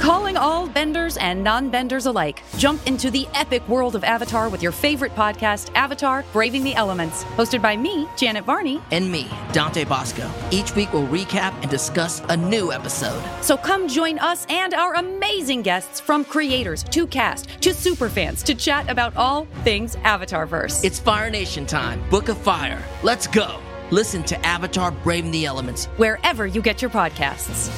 Calling all benders and non-benders alike. Jump into the epic world of Avatar with your favorite podcast, Avatar: Braving the Elements. Hosted by me, Janet Varney. And me, Dante Bosco. Each week we'll recap and discuss a new episode. So come join us and our amazing guests, from creators to cast to superfans, to chat about all things Avatarverse. It's Fire Nation time. Book of Fire. Let's go. Listen to Avatar: Braving the Elements wherever you get your podcasts.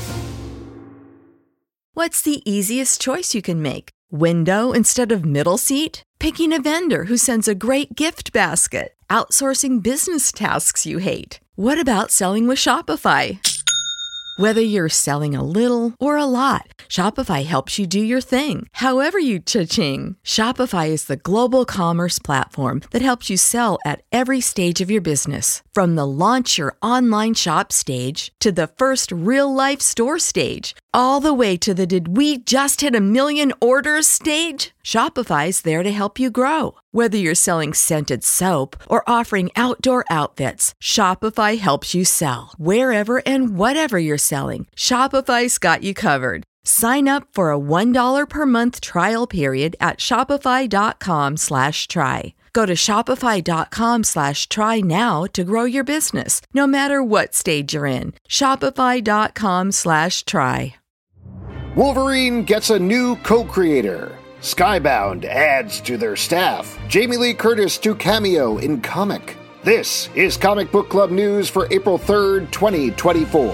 What's the easiest choice you can make? Window instead of middle seat? Picking a vendor who sends a great gift basket? Outsourcing business tasks you hate? What about selling with Shopify? Whether you're selling a little or a lot, Shopify helps you do your thing, however you cha-ching. Shopify is the global commerce platform that helps you sell at every stage of your business. From the launch your online shop stage to the first real-life store stage, all the way to the did we just hit a million orders stage. Shopify's there to help you grow. Whether you're selling scented soap or offering outdoor outfits, Shopify helps you sell. Wherever and whatever you're selling, Shopify's got you covered. Sign up for a $1 per month trial period at shopify.com/try. Go to shopify.com/try now to grow your business, no matter what stage you're in. Shopify.com/try. Wolverine gets a new co-creator. Skybound adds to their staff. Jamie Lee Curtis to cameo in comic. This is Comic Book Club news for April 3rd, 2024.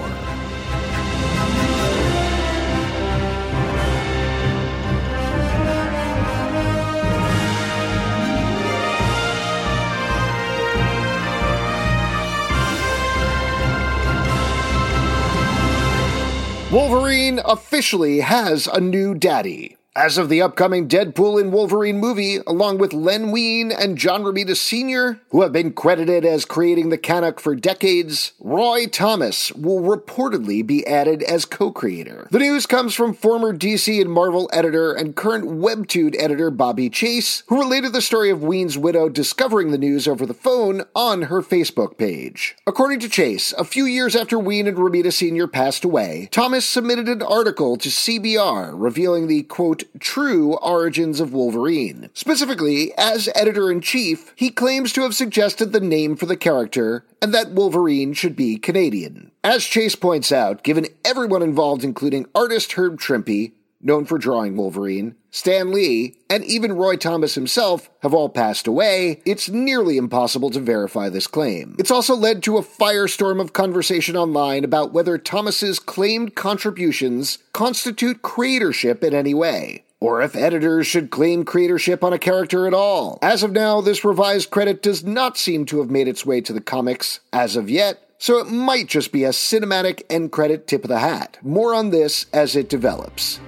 Wolverine officially has a new daddy. As of the upcoming Deadpool and Wolverine movie, along with Len Wein and John Romita Sr., who have been credited as creating the Canuck for decades, Roy Thomas will reportedly be added as co-creator. The news comes from former DC and Marvel editor and current Webtoon editor Bobby Chase, who related the story of Wein's widow discovering the news over the phone on her Facebook page. According to Chase, a few years after Wein and Romita Sr. passed away, Thomas submitted an article to CBR revealing the, quote, true origins of Wolverine. Specifically, as editor-in-chief, he claims to have suggested the name for the character and that Wolverine should be Canadian. As Chase points out, given everyone involved, including artist Herb Trimpe, known for drawing Wolverine, Stan Lee, and even Roy Thomas himself have all passed away, it's nearly impossible to verify this claim. It's also led to a firestorm of conversation online about whether Thomas's claimed contributions constitute creatorship in any way, or if editors should claim creatorship on a character at all. As of now, this revised credit does not seem to have made its way to the comics as of yet, so it might just be a cinematic end credit tip of the hat. More on this as it develops.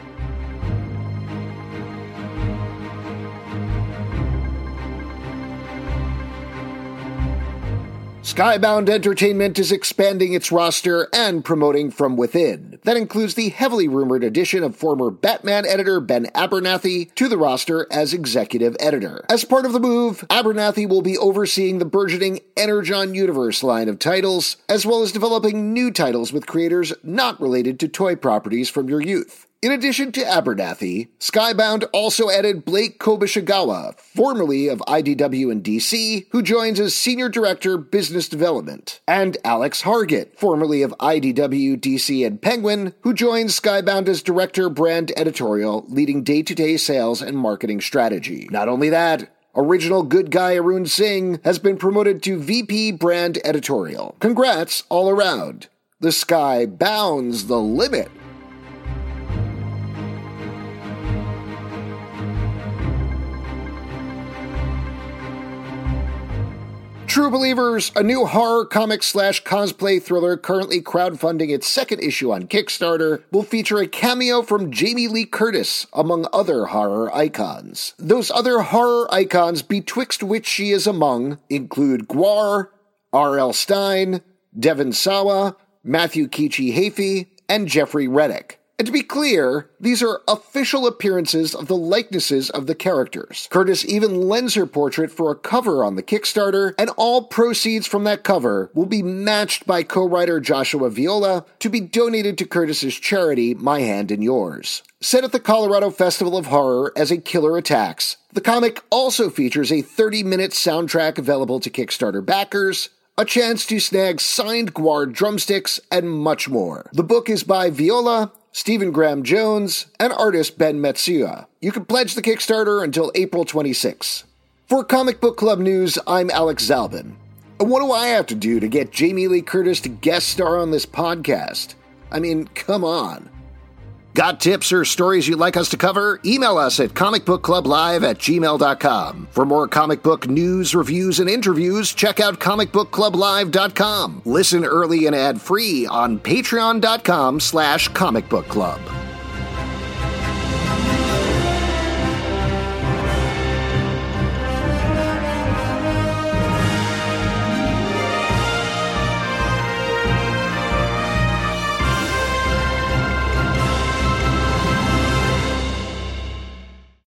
Skybound Entertainment is expanding its roster and promoting from within. That includes the heavily rumored addition of former Batman editor Ben Abernathy to the roster as executive editor. As part of the move, Abernathy will be overseeing the burgeoning Energon Universe line of titles, as well as developing new titles with creators not related to toy properties from your youth. In addition to Abernathy, Skybound also added Blake Kobashigawa, formerly of IDW and DC, who joins as Senior Director, Business Development, and Alex Hargett, formerly of IDW, DC, and Penguin, who joins Skybound as Director, Brand Editorial, leading day-to-day sales and marketing strategy. Not only that, original good guy Arun Singh has been promoted to VP Brand Editorial. Congrats all around. The sky bounds the limit. True Believers, a new horror comic/cosplay thriller currently crowdfunding its second issue on Kickstarter, will feature a cameo from Jamie Lee Curtis, among other horror icons. Those other horror icons betwixt which she is among include Gwar, R.L. Stine, Devon Sawa, Matthew Kichi Heafy, and Jeffrey Reddick. And to be clear, these are official appearances of the likenesses of the characters. Curtis even lends her portrait for a cover on the Kickstarter, and all proceeds from that cover will be matched by co-writer Joshua Viola to be donated to Curtis's charity, My Hand in Yours. Set at the Colorado Festival of Horror as a killer attacks, the comic also features a 30-minute soundtrack available to Kickstarter backers, a chance to snag signed Gwar drumsticks, and much more. The book is by Viola, Stephen Graham Jones, and artist Ben Metsuya. You can pledge the Kickstarter until April 26. For Comic Book Club News, I'm Alex Zalbin. And what do I have to do to get Jamie Lee Curtis to guest star on this podcast? I mean, come on. Got tips or stories you'd like us to cover? Email us at comicbookclublive@gmail.com. For more comic book news, reviews, and interviews, check out comicbookclublive.com. Listen early and ad-free on patreon.com/comicbookclub.